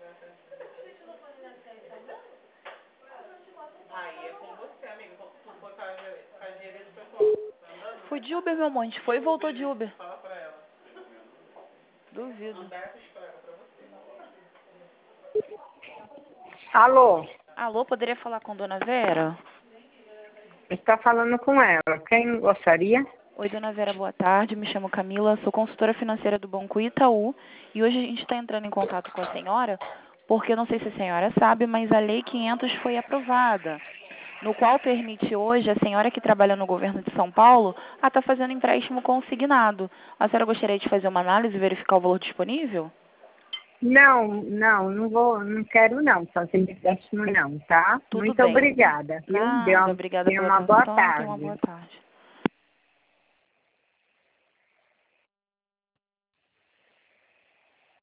Aí é com você, amigo. Tu foi fazer esse pessoal. Fui de Uber, meu amor. A gente foi e voltou de Uber. Fala pra ela. Duvido. Andar essa história pra você. Alô, Alô, poderia falar com Dona Vera? está falando com ela. Quem gostaria? Oi, Dona Vera, boa tarde. Me chamo Camila, sou consultora financeira do Banco Itaú. E hoje a gente está entrando em contato com a senhora, porque eu não sei se a senhora sabe, mas a Lei 500 foi aprovada, no qual permite hoje a senhora que trabalha no governo de São Paulo a estar fazendo empréstimo consignado. A senhora gostaria de fazer uma análise e verificar o valor disponível? Não vou, não quero não, fazer empréstimo não, tá? Tudo Muito bem. obrigada, viu? Nada, obrigada Tenha pela uma boa atenção. Tenha uma boa tarde. tarde.